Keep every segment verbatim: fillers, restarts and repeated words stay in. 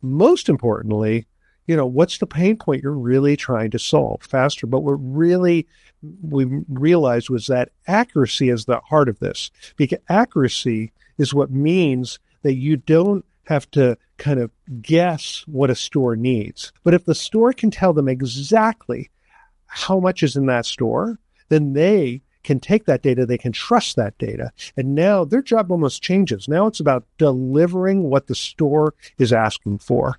most importantly, you know, what's the pain point you're really trying to solve faster? But what really we realized was that accuracy is the heart of this, because accuracy is what means that you don't have to kind of guess what a store needs. But if the store can tell them exactly how much is in that store, then they can take that data, they can trust that data. And now their job almost changes. Now it's about delivering what the store is asking for.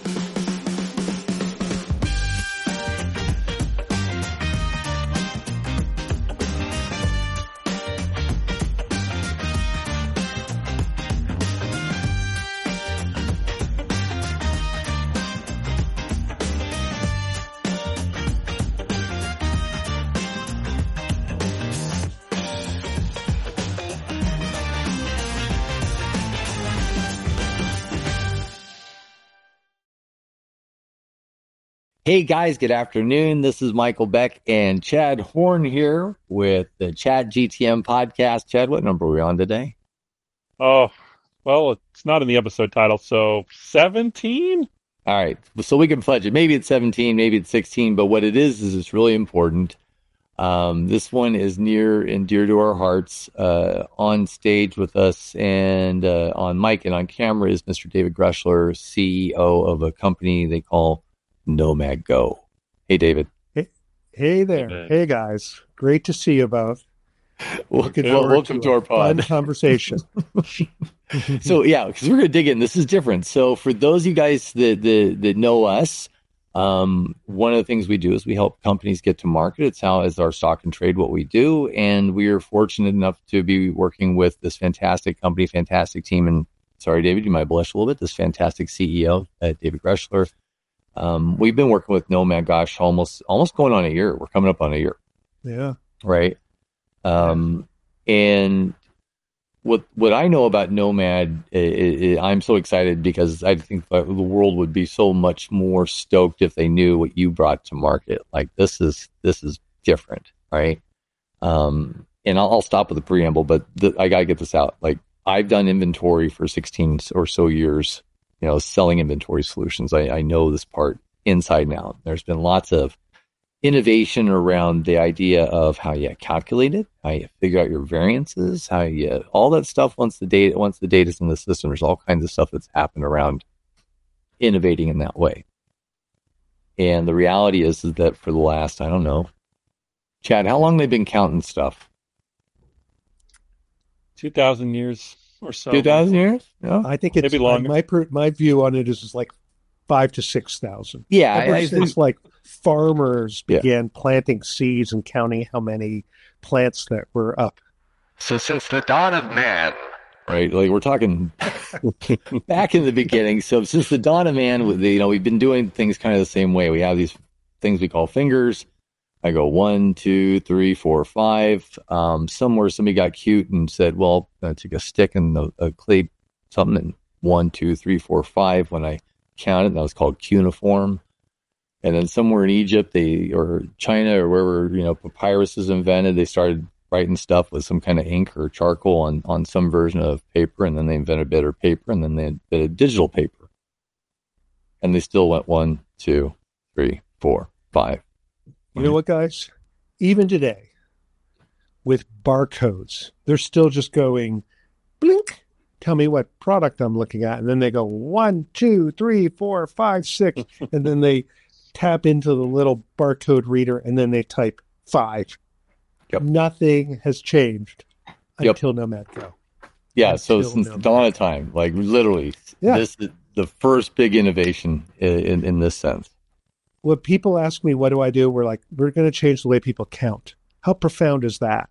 Hey guys, good afternoon. This is Michael Beck and Chad Horn here with the Chat G T M podcast. Chad, what number are we on today? Oh, well, it's not in the episode title, so seventeen? All right, so we can fudge it. Maybe it's seventeen, maybe it's sixteen, but what it is is it's really important. Um, this one is near and dear to our hearts. Uh, on stage with us and uh, on mic and on camera is Mister David Gruschler, C E O of a company they call Nomad Go. Hey, David. Hey, hey there. Hey, hey, guys. Great to see you both. Welcome, well, welcome to, to our pod. Fun conversation. So, yeah, because we're going to dig in. This is different. So, for those of you guys that that, that know us, um, one of the things we do is we help companies get to market. It's how is our stock and trade what we do. And we are fortunate enough to be working with this fantastic company, fantastic team. And sorry, David, you might blush a little bit. This fantastic C E O, uh, David Gruschler. Um, we've been working with Nomad, gosh, almost almost going on a year. We're coming up on a year. Yeah. Right. Um, and what what I know about Nomad, I, I, I'm so excited because I think the world would be so much more stoked if they knew what you brought to market. Like this is this is different, right? Um, and I'll, I'll stop with the preamble, but the, I gotta get this out. Like I've done inventory for sixteen or so years. You know, selling inventory solutions. I, I know this part inside and out. There's been lots of innovation around the idea of how you calculate it, how you figure out your variances, how you all that stuff. Once the data, once the data's in the system, there's all kinds of stuff that's happened around innovating in that way. And the reality is, is that for the last, I don't know, Chad, how long they've been counting stuff? Two thousand years. Or so. Two thousand years? Yeah. I think it's maybe longer. My my view on it is, is like five to six thousand. Yeah, ever I, since think, like farmers began yeah. planting seeds and counting how many plants that were up. So since the dawn of man, right? Like we're talking back in the beginning. So since the dawn of man, you know, we've been doing things kind of the same way. We have these things we call fingers. I go one, two, three, four, five. Um, somewhere somebody got cute and said, well, I took a stick and a, a clay something and one, two, three, four, five. When I counted, that was called cuneiform. And then somewhere in Egypt, they or China or wherever, you know, papyrus is invented, they started writing stuff with some kind of ink or charcoal on, on some version of paper. And then they invented better paper and then they invented digital paper. And they still went one, two, three, four, five. You know what, guys? Even today, with barcodes, they're still just going, blink, tell me what product I'm looking at. And then they go one, two, three, four, five, six. And then they tap into the little barcode reader and then they type five. Yep. Nothing has changed yep. until Nomad Go. Yeah, until so since the dawn of time, like literally, yeah. this is the first big innovation in, in, in this sense. When people ask me, what do I do? We're like, we're going to change the way people count. How profound is that?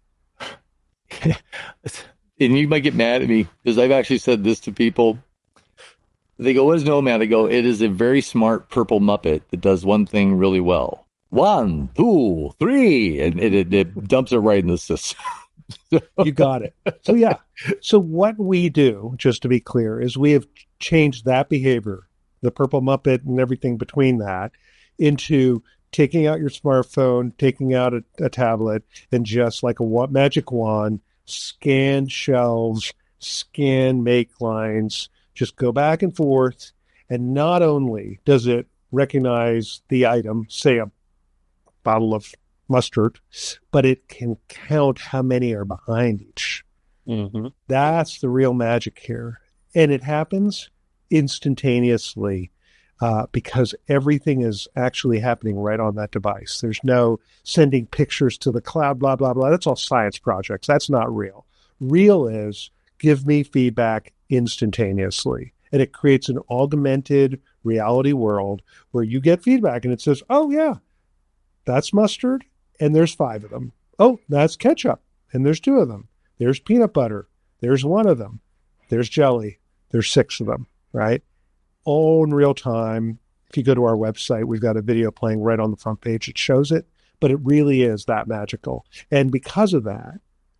And you might get mad at me because I've actually said this to people. They go, what is Nomad? I go, it is a very smart purple Muppet that does one thing really well. One, two, three. And it, it, it dumps it right in the system. You got it. So, yeah. So what we do, just to be clear, is we have changed that behavior, the purple Muppet and everything between that, into taking out your smartphone, taking out a, a tablet, and just like a wa- magic wand, scan shelves, scan make lines, just go back and forth, And not only does it recognize the item, say a bottle of mustard, but it can count how many are behind each. Mm-hmm. That's the real magic here. And it happens instantaneously uh, because everything is actually happening right on that device. There's no sending pictures to the cloud, blah, blah, blah. That's all science projects. That's not real. Real is give me feedback instantaneously. And it creates an augmented reality world where you get feedback and it says, oh, yeah, that's mustard and there's five of them. Oh, that's ketchup and there's two of them. There's peanut butter. There's one of them. There's jelly. There's six of them, right? All in real time. If you go to our website, we've got a video playing right on the front page. It shows it, but it really is that magical. And because of that,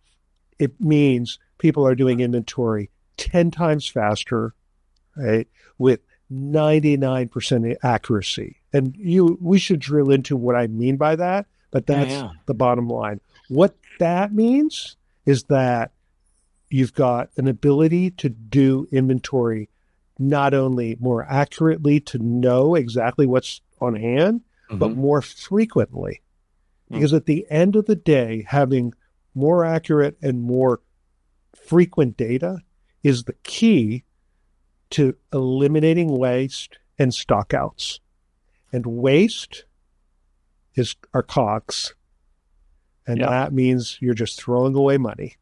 it means people are doing inventory ten times faster, right, with ninety-nine percent accuracy. And you, we should drill into what I mean by that, but that's yeah, yeah. the bottom line. What that means is that you've got an ability to do inventory not only more accurately to know exactly what's on hand, mm-hmm. but more frequently. Mm-hmm. Because at the end of the day, having more accurate and more frequent data is the key to eliminating waste and stockouts. And waste is our cogs. And yeah. that means you're just throwing away money.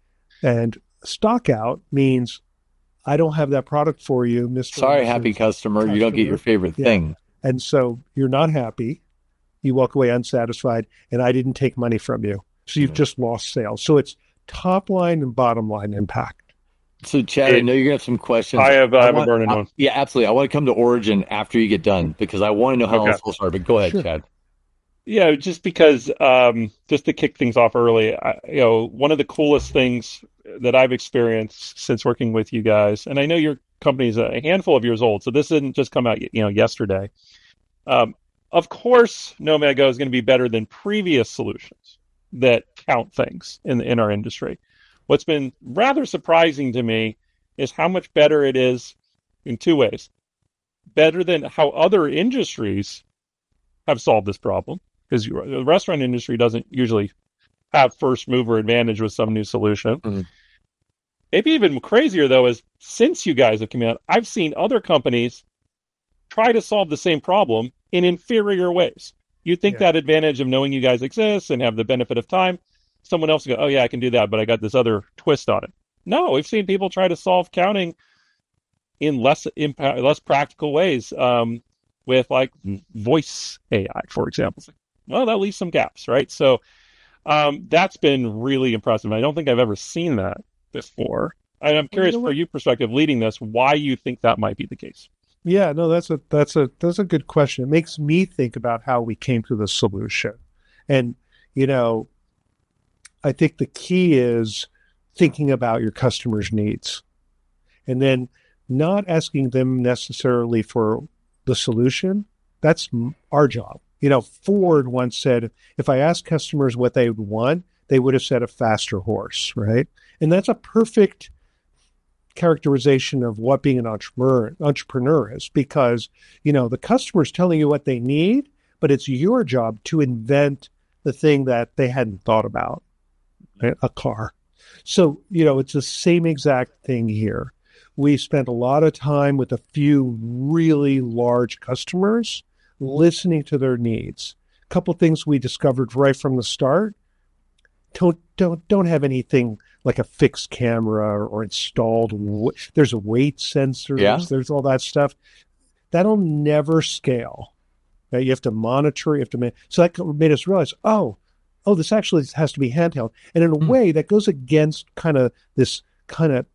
And stockout means I don't have that product for you, Mister Sorry, happy customer, customer. You don't get your favorite yeah. thing. And so you're not happy. You walk away unsatisfied, and I didn't take money from you. So you've mm-hmm. just lost sales. So it's top line and bottom line impact. So, Chad, I know you're going to have some questions. I have, I have want, a burning I, one. Yeah, absolutely. I want to come to Origin after you get done because I want to know how okay. else will start. But go ahead, sure. Chad. Yeah, just because, um, just to kick things off early, I, you know, one of the coolest things that I've experienced since working with you guys, and I know your company's a handful of years old, so this didn't just come out, you know, yesterday. Um, of course, Nomad Go is going to be better than previous solutions that count things in in our industry. What's been rather surprising to me is how much better it is in two ways. Better than how other industries have solved this problem, because the restaurant industry doesn't usually have first mover advantage with some new solution. Mm-hmm. Maybe even crazier, though, is since you guys have come out, I've seen other companies try to solve the same problem in inferior ways. You think yeah. that advantage of knowing you guys exist and have the benefit of time, someone else will go, oh, yeah, I can do that, but I got this other twist on it. No, we've seen people try to solve counting in less impact, less practical ways um, with, like, voice A I, for example. Well, that leaves some gaps, right? So um, that's been really impressive. I don't think I've ever seen that before. And I'm curious, well, you know, for you perspective, leading this, why you think that might be the case. Yeah, no, that's a that's a that's a good question. It makes me think about how we came to the solution. And, you know, I think the key is thinking about your customers' needs and then not asking them necessarily for the solution. That's our job. You know, Ford once said, if I asked customers what they would want, they would have said a faster horse, right? And that's a perfect characterization of what being an entrepreneur entrepreneur is, because, you know, the customer's telling you what they need, but it's your job to invent the thing that they hadn't thought about, right? A car. So, you know, it's the same exact thing here. We spent a lot of time with a few really large customers listening to their needs. A couple things we discovered right from the start. Don't don't don't have anything like a fixed camera or installed. There's weight sensors. Yeah. There's all that stuff. That'll never scale. Right? You have to monitor. You have to. Man- so that made us realize, oh, oh, this actually has to be handheld. And in a mm. way, that goes against kind of this kind of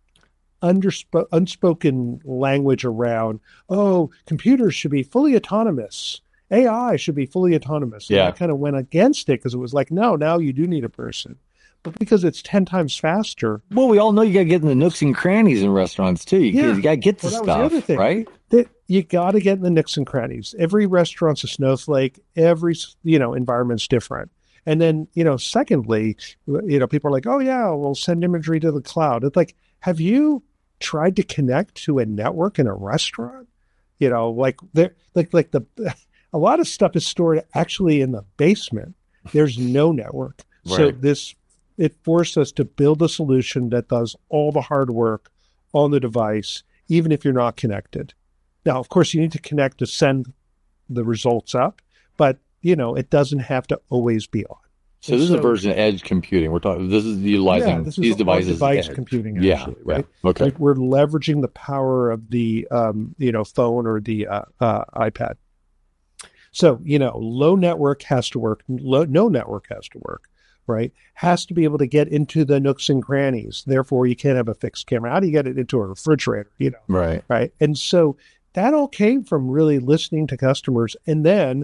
undersp- unspoken language around, oh, computers should be fully autonomous. A I should be fully autonomous. And yeah. I kind of went against it because it was like, no, now you do need a person. But because it's ten times faster. Well, we all know you got to get in the nooks and crannies in restaurants, too. You, yeah. you got to get the well, stuff, the right? That you got to get in the nooks and crannies. Every restaurant's a snowflake. Every, you know, environment's different. And then, you know, secondly, you know, people are like, oh, yeah, we'll send imagery to the cloud. It's like, have you tried to connect to a network in a restaurant? You know, like there, like like the a lot of stuff is stored actually in the basement. There's no network, right. So this it forced us to build a solution that does all the hard work on the device, even if you're not connected. Now, of course, you need to connect to send the results up, but you know it doesn't have to always be on. So this so, is a version of edge computing. We're talking. This is utilizing yeah, this is these devices. Device computing, actually, yeah, right? Yeah. Okay. Like we're leveraging the power of the um, you know phone or the uh, uh, iPad. So you know, low network has to work. Low, no network has to work. Right? Has to be able to get into the nooks and crannies. Therefore, you can't have a fixed camera. How do you get it into a refrigerator? You know. Right. Right. And so that all came from really listening to customers, and then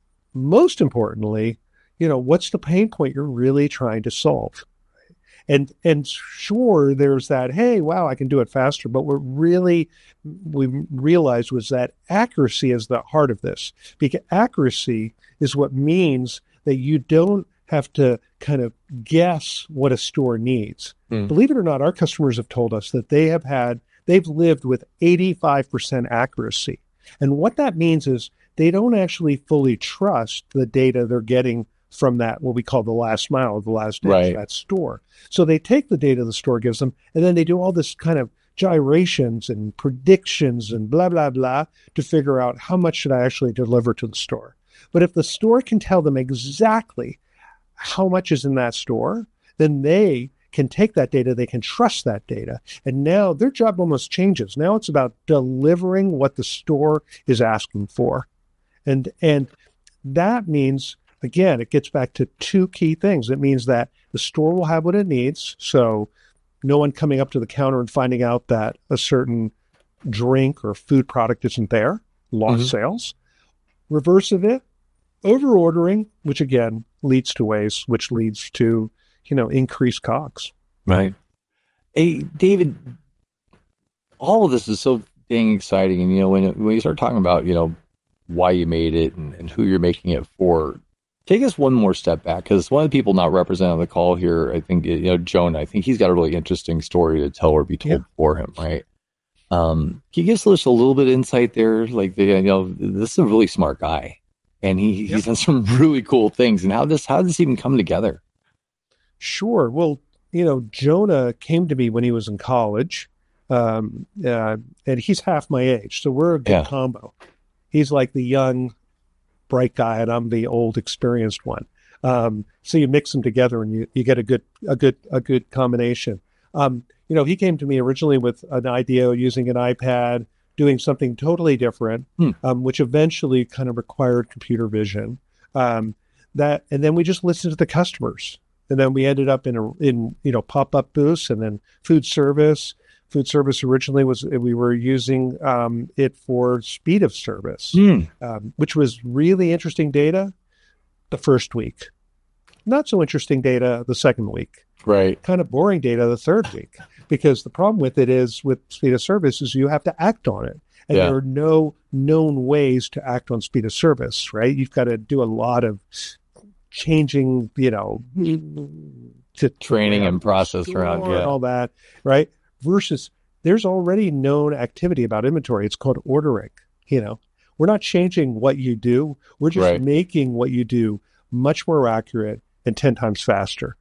most importantly, you know, what's the pain point you're really trying to solve? And and sure, there's that, hey, wow, I can do it faster. But what really we realized was that accuracy is the heart of this. Because accuracy is what means that you don't have to kind of guess what a store needs. Mm. Believe it or not, our customers have told us that they have had, they've lived with eighty-five percent accuracy. And what that means is they don't actually fully trust the data they're getting from that, what we call the last mile, the last day right. of that store. So they take the data the store gives them, and then they do all this kind of gyrations and predictions and blah, blah, blah to figure out how much should I actually deliver to the store. But if the store can tell them exactly how much is in that store, then they can take that data, they can trust that data. And now their job almost changes. Now it's about delivering what the store is asking for. And, and that means, again, it gets back to two key things. It means that the store will have what it needs. So no one coming up to the counter and finding out that a certain drink or food product isn't there, lost mm-hmm. sales. Reverse of it, over ordering, which again leads to waste, which leads to, you know, increased costs. Right. Hey, David, all of this is so dang exciting. And, you know, when, when you start talking about, you know, why you made it and, and who you're making it for, take us one more step back, because one of the people not represented on the call here, I think, you know, Jonah, I think he's got a really interesting story to tell or be told yeah. for him, right? Um, can you give us just a little bit of insight there? Like, the, you know, this is a really smart guy, and he he's yep. done some really cool things. And how this how did this even come together? Sure. Well, you know, Jonah came to me when he was in college, um, uh, and he's half my age, so we're a good yeah. combo. He's like the young, bright guy, and I'm the old, experienced one. Um, so you mix them together, and you, you get a good a good a good combination. Um, you know, he came to me originally with an idea using an iPad, doing something totally different, hmm. um, which eventually kind of required computer vision. Um, that, and then we just listened to the customers, and then we ended up in a in you know pop-up booths, and then food service. Food service originally was, we were using um, it for speed of service, mm. um, which was really interesting data the first week. Not so interesting data the second week. Right. Kind of boring data the third week. Because the problem with it is, with speed of service, is you have to act on it. And yeah. there are no known ways to act on speed of service, right? You've got to do a lot of changing, you know, to training and process around yeah. and all that, right? Versus there's already known activity about inventory. It's called ordering. You know, we're not changing what you do. We're just right. making what you do much more accurate and ten times faster.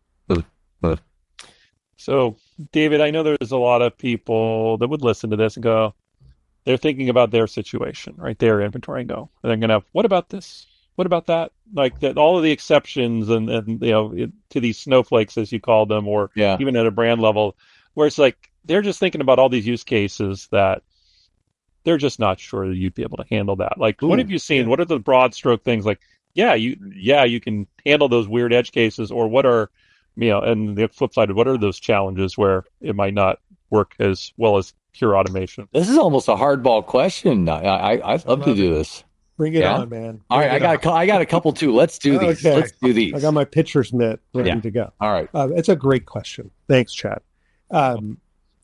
So, David, I know there's a lot of people that would listen to this and go, they're thinking about their situation, right? Their inventory, and go, and they're going to have, what about this? What about that? Like that, all of the exceptions and, and you know, it, to these snowflakes, as you call them, or yeah. even at a brand level, where it's like they're just thinking about all these use cases that they're just not sure that you'd be able to handle that. Like, Ooh, what have you seen? Yeah. What are the broad stroke things? Like, yeah, you yeah you can handle those weird edge cases, or what are, you know, and the flip side, what are those challenges where it might not work as well as pure automation? This is almost a hardball question. I I I'd love, love to do this. Bring it yeah? on, man. Bring all right, I got a, I got a couple too. Let's do these. Okay. Let's do these. I got my pitcher's mitt ready yeah. to go. All right, uh, it's a great question. Thanks, Chad. Um,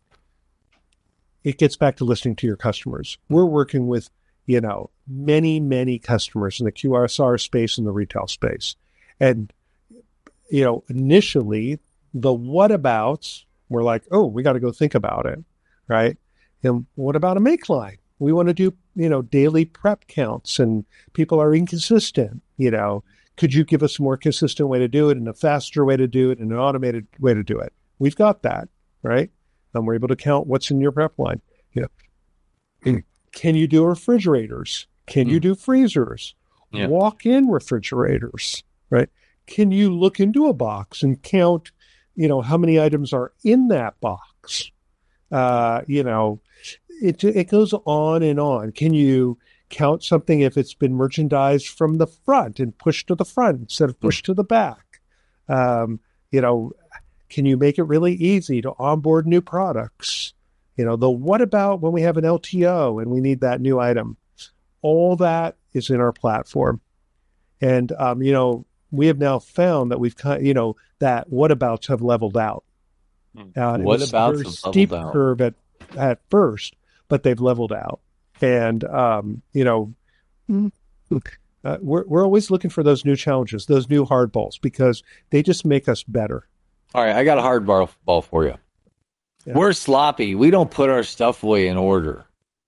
it gets back to listening to your customers. We're working with, you know, many, many customers in the Q S R space and the retail space. And, you know, initially the what abouts were like, oh, we got to go think about it, right? And what about a make line? We want to do, you know, daily prep counts, and people are inconsistent. You know, could you give us a more consistent way to do it, and a faster way to do it, and an automated way to do it? We've got that, right? And we're able to count what's in your prep line. You know, can you do refrigerators? Can mm. you do freezers? Yeah. Walk-in refrigerators, right? Can you look into a box and count, you know, how many items are in that box? Uh, you know, it it goes on and on. Can you count something if it's been merchandised from the front and pushed to the front instead of pushed mm. to the back? Um, you know, can you make it really easy to onboard new products? You know, the what about when we have an L T O and we need that new item? All that is in our platform. And, um, you know, we have now found that we've, you know, that what abouts have leveled out. Uh, what abouts have steep leveled out. Curve at, at first, but they've leveled out. And, um, you know, uh, we're, we're always looking for those new challenges, those new hard balls, because they just make us better. All right, I got a hard ball, ball for you. Yeah. We're sloppy. We don't put our stuff away in order.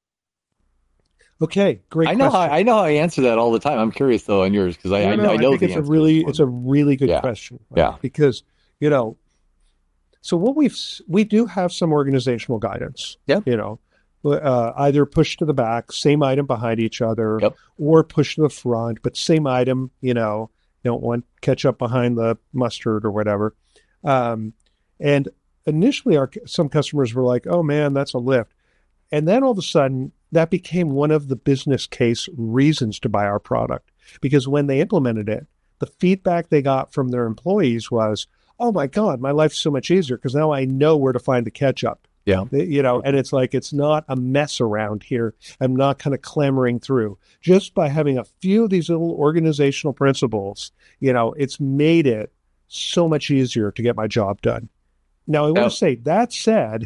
Okay, great. I know question. how I know how I answer that all the time. I'm curious though on yours because I, no, no, I, I know I think the it's answer a really it's a really good yeah. question. Right? Yeah, because you know, so what we've we do have some organizational guidance. Yep. You know, uh, either push to the back, same item behind each other, yep. or push to the front, but same item. You know, you don't want ketchup behind the mustard or whatever. Um, and initially, our some customers were like, "Oh man, that's a lift," and then all of a sudden, that became one of the business case reasons to buy our product. Because when they implemented it, the feedback they got from their employees was, "Oh my God, my life's so much easier because now I know where to find the ketchup." Yeah, you know, and it's like it's not a mess around here. I'm not kind of clamoring through. Just by having a few of these little organizational principles, you know, it's made it so much easier to get my job done. Now, I want oh. to say, that said,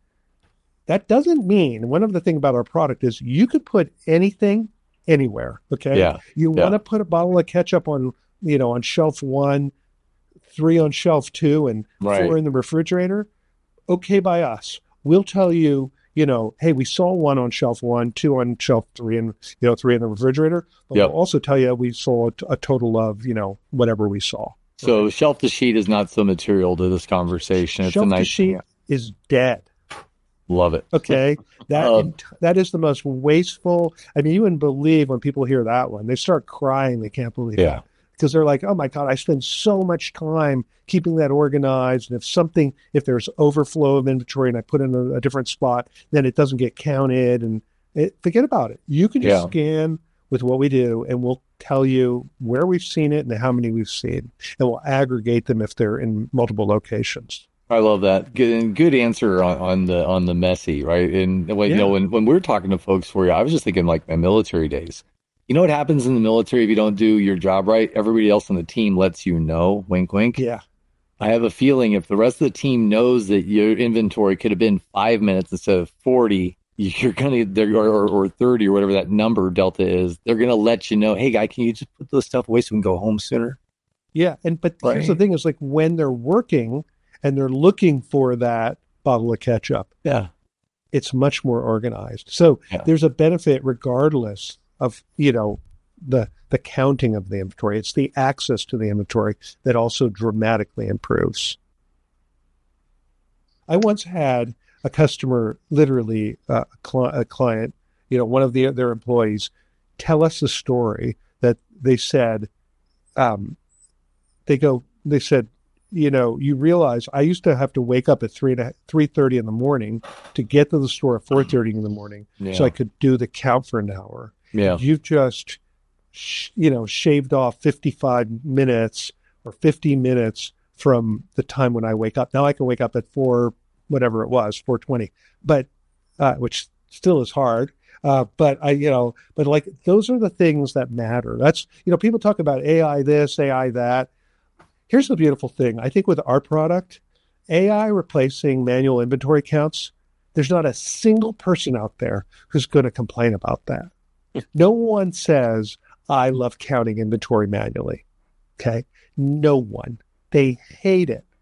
that doesn't mean, one of the things about our product is you could put anything anywhere, okay? Yeah. You yeah. want to put a bottle of ketchup on, you know, on shelf one, three on shelf two, and right. four in the refrigerator, okay by us. We'll tell you, you know, hey, we saw one on shelf one, two on shelf three, and, you know, three in the refrigerator. But yep. we'll also tell you we saw a, t- a total of, you know, whatever we saw. So okay? Shelf to sheet is not so material to this conversation. It's shelf a nice to sheet is dead. Love it. Okay. That um, that is the most wasteful. I mean, you wouldn't believe when people hear that one. They start crying. They can't believe yeah. it. Because they're like, oh my God, I spend so much time keeping that organized. And if something, if there's overflow of inventory and I put it in a, a different spot, then it doesn't get counted. And it, forget about it. You can just yeah. scan with what we do, and we'll tell you where we've seen it and how many we've seen. And we'll aggregate them if they're in multiple locations. I love that. Good, good answer on, on the on the messy, right? And when, yeah. you know, when when we're talking to folks for you, I was just thinking like my military days. You know what happens in the military if you don't do your job right? Everybody else on the team lets you know. Wink, wink. Yeah. I have a feeling if the rest of the team knows that your inventory could have been five minutes instead of forty, you're gonna or, or or thirty or whatever that number delta is. They're gonna let you know. Hey, guy, can you just put those stuff away so we can go home sooner? Yeah, and but right. here's the thing: is like when they're working and they're looking for that bottle of ketchup. Yeah. It's much more organized. So yeah. there's a benefit regardless of, you know, the the counting of the inventory. It's the access to the inventory that also dramatically improves. I once had a customer, literally uh, a, cl- a client, you know, one of the, their employees, tell us a story that they said, um, they go, they said, you know, you realize I used to have to wake up at three to three thirty in the morning to get to the store at four thirty in the morning, yeah. so I could do the count for an hour. Yeah, you've just, sh- you know, shaved off fifty-five minutes or fifty minutes from the time when I wake up. Now I can wake up at four, whatever it was, four twenty, but uh, which still is hard. Uh, but I, you know, but like those are the things that matter. That's, you know, people talk about A I this, A I that. Here's the beautiful thing. I think with our product, A I replacing manual inventory counts, there's not a single person out there who's going to complain about that. No one says, I love counting inventory manually. Okay. No one. They hate it.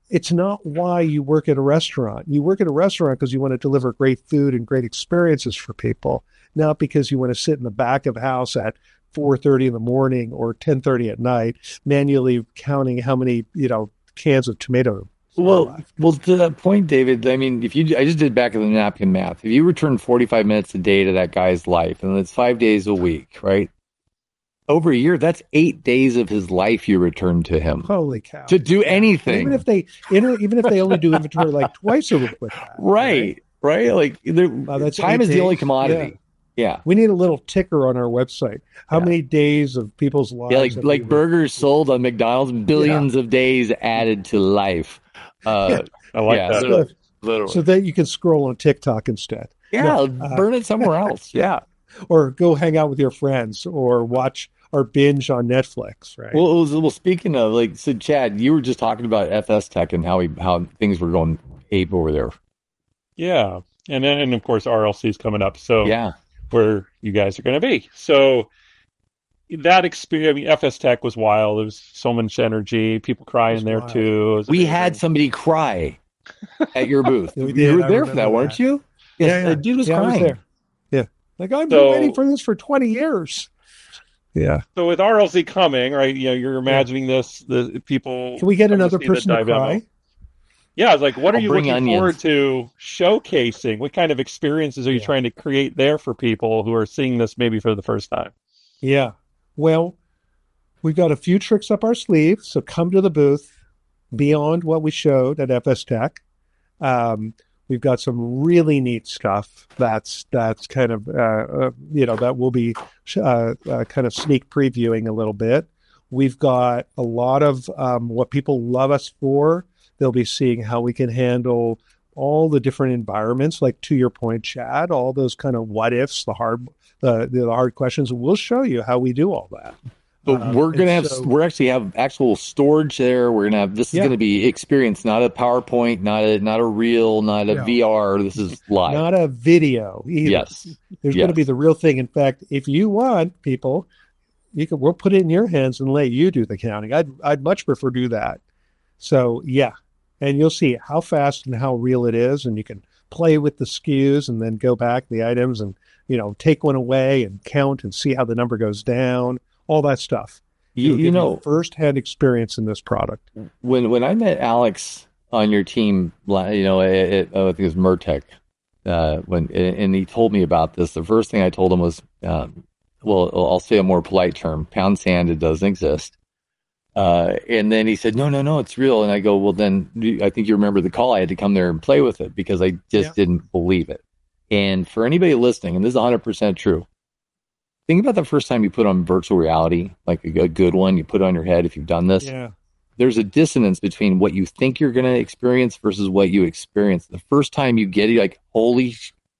it's not why you work at a restaurant. You work at a restaurant because you want to deliver great food and great experiences for people, not because you want to sit in the back of the house at four thirty in the morning or ten thirty at night, manually counting how many, you know, cans of tomato. Well, well, to that point, David, I mean, if you, I just did back of the napkin math. If you return forty-five minutes a day to that guy's life, and it's five days a week, right? Over a year, that's eight days of his life you return to him. Holy cow! To do anything, even if they, even if they only do inventory like twice a week with that, right? Right? right? Like, wow, that's time is days. The only commodity. Yeah. yeah, we need a little ticker on our website. How yeah. many days of people's lives? Yeah, like like burgers sold on McDonald's, billions yeah. of days added to life. Uh, yeah. I like yeah, that. Literally, literally. So that you can scroll on TikTok instead. Yeah, no, uh, burn it somewhere else. Yeah, or go hang out with your friends, or watch or binge on Netflix. Right. Well, it was, well, speaking of, like, so Chad, you were just talking about F S Tech and how he, how things were going ape over there. Yeah, and then and of course R L C is coming up. So yeah, where you guys are going to be. So that experience, I mean, F S Tech was wild. There was so much energy, people crying there wild. too. We amazing. had somebody cry at your booth. Yeah, you were there for that, that, weren't you? Yes, yeah, yeah. The dude was yeah, crying. I was there. Yeah, like I've so, been waiting for this for twenty years. Yeah. So with R L C coming, right? You know, you're imagining yeah. this. The people. Can we get another person to cry? Demo. Yeah, it's like, what I'll are you looking onions. forward to showcasing? What kind of experiences are you yeah. trying to create there for people who are seeing this maybe for the first time? Yeah. Well, we've got a few tricks up our sleeve, so come to the booth beyond what we showed at F S Tech. Um, we've got some really neat stuff that's that's kind of, uh, uh, you know, that we'll be uh, uh, kind of sneak previewing a little bit. We've got a lot of um, what people love us for. They'll be seeing how we can handle all the different environments, like to your point, Chad, all those kind of what ifs, the hard, the, the hard questions. We'll show you how we do all that. But um, we're gonna have so, we're actually have actual storage there. We're gonna have this is yeah. gonna be experience, not a PowerPoint, not a not a reel, not a no. V R. This is live, not a video either. Yes, there's yes. gonna be the real thing. In fact, if you want people, you can we'll put it in your hands and let you do the counting. I'd I'd much prefer do that. So yeah, and you'll see how fast and how real it is, and you can play with the S K Us and then go back the items and you know take one away and count and see how the number goes down. All that stuff. You, you know, you firsthand experience in this product. When when I met Alex on your team, you know, it, it, I think it was Mertech, uh, when and he told me about this. The first thing I told him was, um, well, I'll say a more polite term: pound sand. It doesn't exist. Uh, and then he said, no, no, no, it's real. And I go, well, then I think you remember the call. I had to come there and play with it because I just yeah. didn't believe it. And for anybody listening, and this is one hundred percent true. Think about the first time you put on virtual reality, like a good one, you put it on your head if you've done this. Yeah. There's a dissonance between what you think you're going to experience versus what you experience. The first time you get it, you're like, holy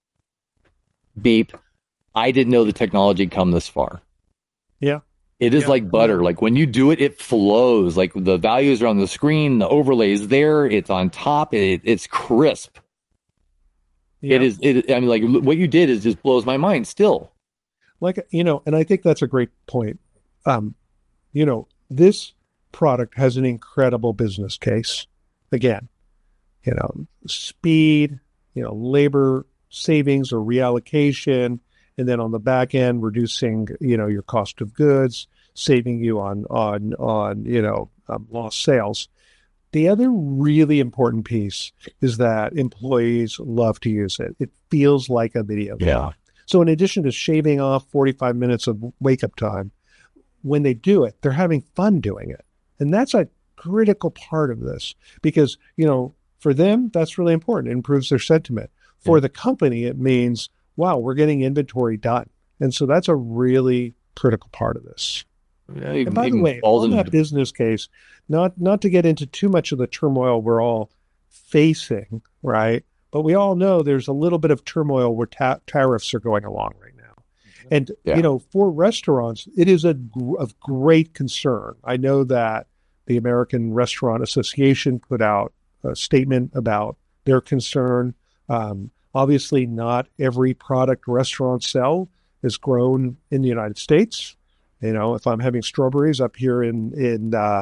beep, I didn't know the technology come this far. Yeah. It is yeah. like butter. Like when you do it, it flows. Like the values are on the screen, the overlay is there, it's on top, it, it's crisp. Yeah. It is, it, I mean, like what you did is just blows my mind still. Like, you know, and I think that's a great point. Um, you know, this product has an incredible business case. Again, you know, speed, you know, labor savings or reallocation, and then on the back end, reducing, you know, your cost of goods, saving you on, on, on, you know, um, lost sales. The other really important piece is that employees love to use it. It feels like a video game. Yeah. So in addition to shaving off forty-five minutes of wake-up time, when they do it, they're having fun doing it. And that's a critical part of this because, you know, for them, that's really important. It improves their sentiment. For yeah. the company, it means, wow, we're getting inventory done. And so that's a really critical part of this. Yeah, and by the way, on that business case, not not to get into too much of the turmoil we're all facing, right? But we all know there's a little bit of turmoil where ta- tariffs are going along right now. And, yeah. you know, for restaurants, it is a gr- of great concern. I know that the American Restaurant Association put out a statement about their concern. Um, obviously, not every product restaurants sell is grown in the United States. You know, if I'm having strawberries up here in, in, uh,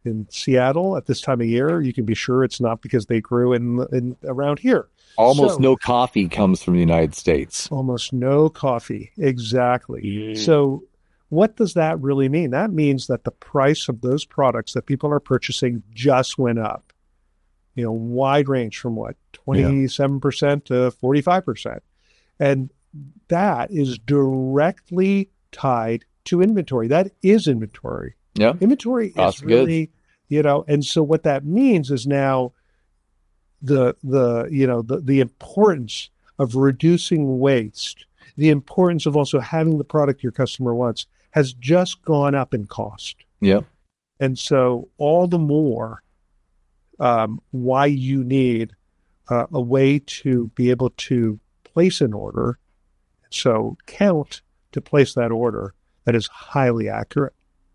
in Seattle at this time of year, you can be sure it's not because they grew in, in around here. Almost So- no coffee comes from the United States. Almost no coffee. Exactly. Mm. So what does that really mean? That means that the price of those products that people are purchasing just went up. You know, wide range from what, twenty-seven percent to forty-five percent. And that is directly tied to inventory. That is inventory. Yeah. Inventory Cost is of goods. really, you know, and so what that means is now the the you know the the importance of reducing waste, the importance of also having the product your customer wants has just gone up in cost. Yep. And so all the more um, why you need uh, a way to be able to place an order, so count to place that order that is highly accurate.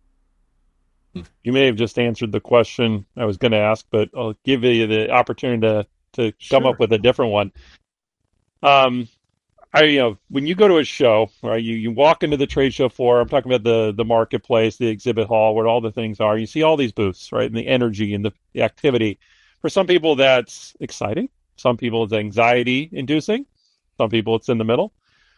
You may have just answered the question I was going to ask, but I'll give you the opportunity to, to come Sure. up with a different one. Um, I, you know, when you go to a show, right, you, you walk into the trade show floor, I'm talking about the, the marketplace, the exhibit hall, where all the things are. You see all these booths, right, and the energy and the, the activity. For some people, that's exciting. Some people, it's anxiety inducing. Some people, it's in the middle.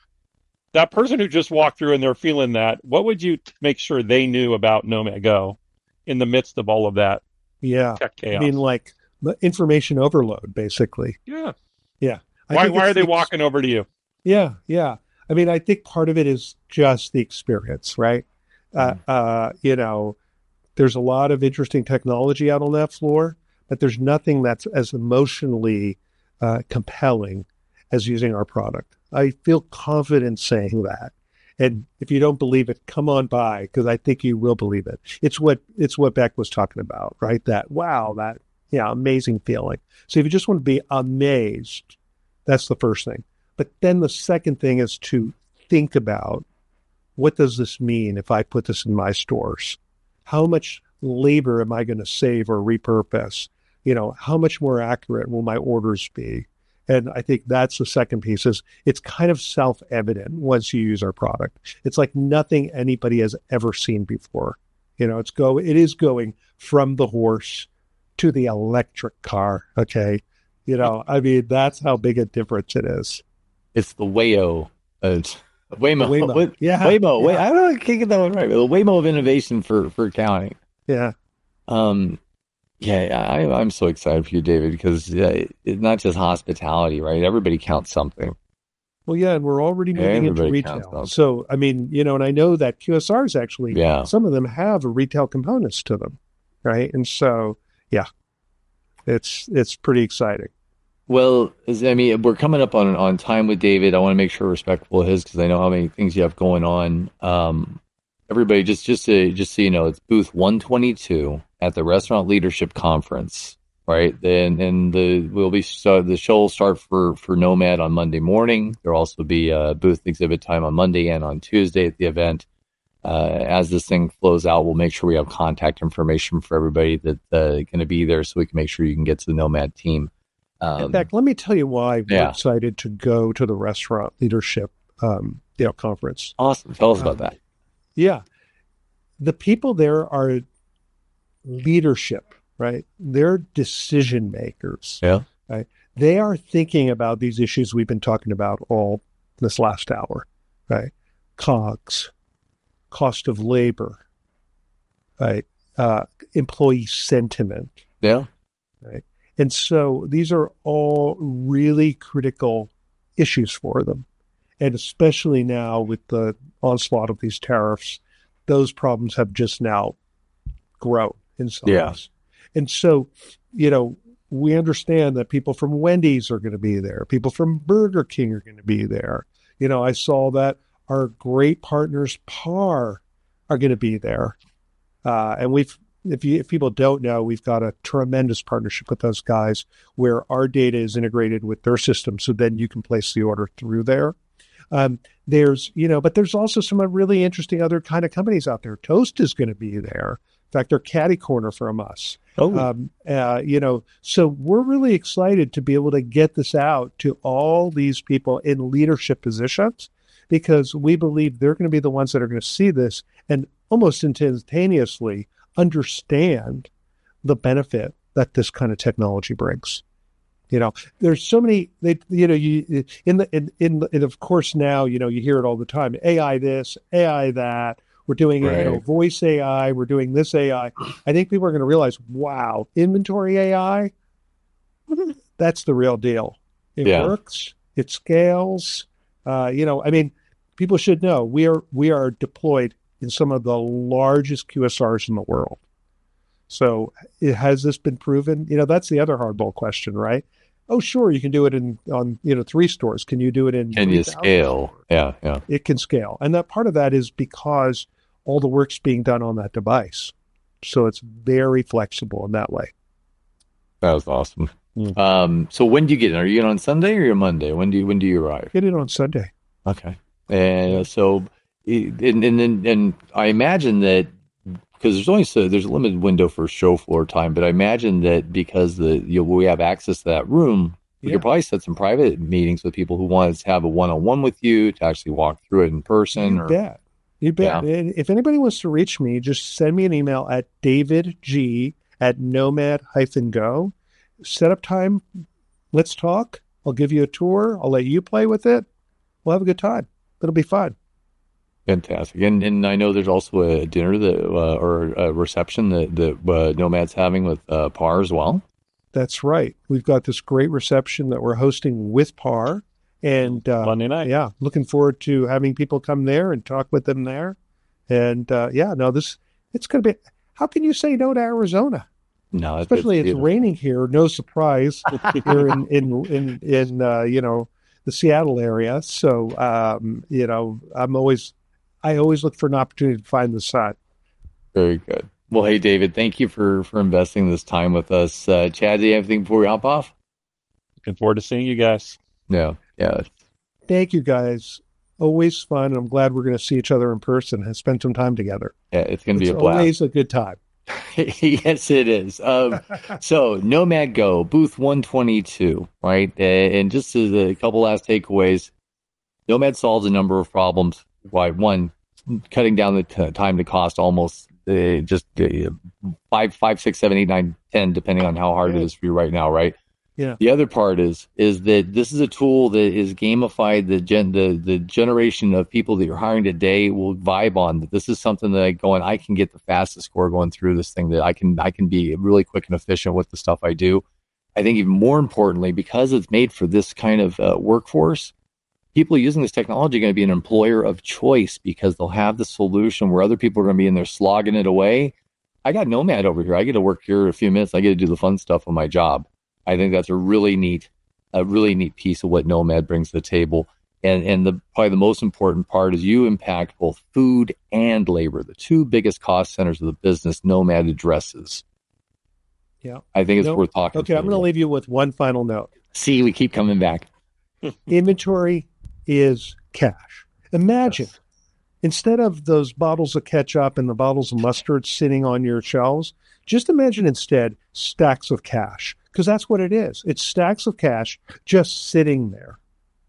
That person who just walked through and they're feeling that, what would you t- make sure they knew about Nomad Go in the midst of all of that Yeah. tech chaos? I mean, like the information overload, basically. yeah. Yeah. I Why, think why it's are they the ex- walking over to you? Yeah, yeah. I mean, I think part of it is just the experience, right? Uh, uh, you know, there's a lot of interesting technology out on that floor, but there's nothing that's as emotionally uh, compelling as using our product. I feel confident saying that. And if you don't believe it, come on by, because I think you will believe it. It's what it's what Beck was talking about, right? That, wow, that, yeah, amazing feeling. So if you just want to be amazed, that's the first thing. But then the second thing is to think about, what does this mean if I put this in my stores? How much labor am I going to save or repurpose? You know, how much more accurate will my orders be? And I think that's the second piece is it's kind of self-evident once you use our product. It's like nothing anybody has ever seen before. You know, it's go, it is going from the horse to the electric car. Okay. You know, I mean, that's how big a difference it is. It's the Wayo. Uh, Waymo. Waymo. What- Yeah, Waymo. Wait, yeah. I don't know. I can't get that one right. The Waymo of innovation for, for accounting. Yeah. Um, yeah, I, I'm so excited for you, David, because uh, it's not just hospitality, right? Everybody counts something. Well, yeah, and we're already moving into Everybody counts retail. up. So, I mean, you know, and I know that Q S Rs actually, Yeah. some of them have a retail components to them, right? And so, yeah, it's it's pretty exciting. Well, as- I mean, we're coming up on on time with David. I want to make sure we're respectful of his because I know how many things you have going on. Um, everybody, just just to, just so you know, it's booth one twenty-two at the Restaurant Leadership Conference, right? And and the will be so the show will start for for Nomad on Monday morning. There'll also be a booth exhibit time on Monday and on Tuesday at the event. Uh, as this thing flows out, we'll make sure we have contact information for everybody that's uh, going to be there, so we can make sure you can get to the Nomad team. Um, In fact, let me tell you why we're yeah. excited to go to the Restaurant Leadership um, you know, conference. Awesome. Tell us about that. Yeah, the people there are leadership, right? They're decision makers. Yeah. Right? They are thinking about these issues we've been talking about all this last hour, right? COGS, cost of labor, right? Uh, employee sentiment. Yeah. And so these are all really critical issues for them. And especially now with the onslaught of these tariffs, those problems have just now grown in size. Yeah. And so, you know, we understand that people from Wendy's are going to be there. People from Burger King are going to be there. You know, I saw that our great partners, Par, are going to be there. Uh, and we've, if you, if people don't know, we've got a tremendous partnership with those guys where our data is integrated with their system. So then you can place the order through there. Um, there's, you know, but there's also some really interesting other kind of companies out there. Toast is going to be there. In fact, they're catty corner from us. Oh, Um, uh, you know, so we're really excited to be able to get this out to all these people in leadership positions, because we believe they're going to be the ones that are going to see this and almost instantaneously understand the benefit that this kind of technology brings. You know, there's so many, they, you know, you, in the, in, in, the, and of course now, you know, you hear it all the time, A I this, A I that, we're doing, right. you know, voice A I, we're doing this A I. I think people are going to realize, wow, inventory A I, that's the real deal. It yeah. works, it scales. Uh, you know, I mean, people should know we are, we are deployed in some of the largest Q S Rs in the world. So it, has this been proven? You know, that's the other hardball question, right? Oh, sure, you can do it in on you know three stores. Can you do it in? Can you scale? Stores? Yeah, yeah. It can scale, and that part of that is because all the work's being done on that device, so it's very flexible in that way. That was awesome. Mm. Um, so when do you get in? Are you in on Sunday or Monday? When do you when do you arrive? Get in on Sunday. Okay, and so and and and, and I imagine that. Because there's only so there's a limited window for show floor time, but I imagine that because the you know, we have access to that room, we yeah. could probably set some private meetings with people who want to have a one-on-one with you to actually walk through it in person. You or, bet. You bet. Yeah. If anybody wants to reach me, just send me an email at davidg at nomad dash go. Set up time. Let's talk. I'll give you a tour. I'll let you play with it. We'll have a good time. It'll be fun. Fantastic, and and I know there's also a dinner that uh, or a reception that that uh, Nomad's having with uh, P A R as well. That's right. We've got this great reception that we're hosting with P A R, and uh, Monday night. Yeah, looking forward to having people come there and talk with them there. And uh, yeah, no, this it's going to be. How can you say no to Arizona? No, especially it's, it's, it's raining here. No surprise here in in in, in uh, you know the Seattle area. So um, you know, I'm always. I always look for an opportunity to find the sun. Very good. Well, hey, David, thank you for, for investing this time with us. Uh, Chad, do you have anything before we hop off? Looking forward to seeing you guys. Yeah, yeah. Thank you, guys. Always fun. And I'm glad we're going to see each other in person and spend some time together. Yeah, it's going to be a blast. Always a good time. Yes, it is. Um, so, Nomad Go, booth one twenty-two, right? And just as a couple last takeaways, Nomad solves a number of problems. Why one, cutting down the t- time to cost almost uh, just uh, five, five, six, seven, eight, nine, ten, depending on how hard yeah. it is for you right now, right? Yeah. The other part is is that this is a tool that is gamified. The gen the the generation of people that you're hiring today will vibe on that. This is something that I go and I can get the fastest score going through this thing. That I can I can be really quick and efficient with the stuff I do. I think even more importantly, because it's made for this kind of uh, workforce. People using this technology are going to be an employer of choice because they'll have the solution where other people are going to be in there slogging it away. I got Nomad over here. I get to work here a few minutes. I get to do the fun stuff on my job. I think that's a really neat, a really neat piece of what Nomad brings to the table. And and the probably the most important part is you impact both food and labor, the two biggest cost centers of the business. Nomad addresses. Yeah, I think it's nope. worth talking. Okay, I'm going to leave you with one final note. See, we keep coming back. Inventory is cash. Imagine yes. instead of those bottles of ketchup and the bottles of mustard sitting on your shelves, just imagine instead stacks of cash, because that's what it is. It's stacks of cash just sitting there.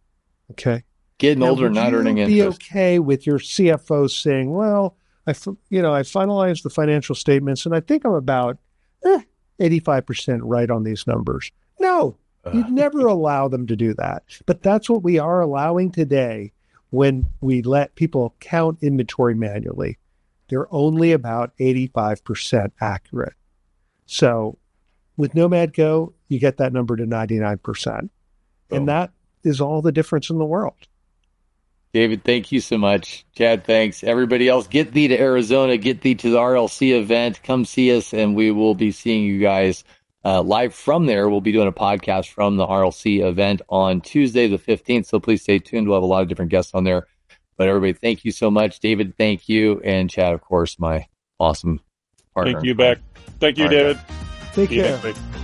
Okay. Getting now, older and not earning interest. Would you be okay with your C F O saying, well, I, you know, I finalized the financial statements and I think I'm about eh, eighty-five percent right on these numbers? No. You'd never allow them to do that. But that's what we are allowing today when we let people count inventory manually. They're only about eighty-five percent accurate. So with Nomad Go, you get that number to ninety-nine percent. Oh. And that is all the difference in the world. David, thank you so much. Chad, thanks. Everybody else, get thee to Arizona, get thee to the R L C event. Come see us, and we will be seeing you guys Uh, live from there. We'll be doing a podcast from the R L C event on Tuesday the fifteenth, so please stay tuned. We'll have a lot of different guests on there. But everybody, thank you so much. David, thank you. And Chad, of course, my awesome partner. Thank you, Beck. Thank you, All right, David. Take See care.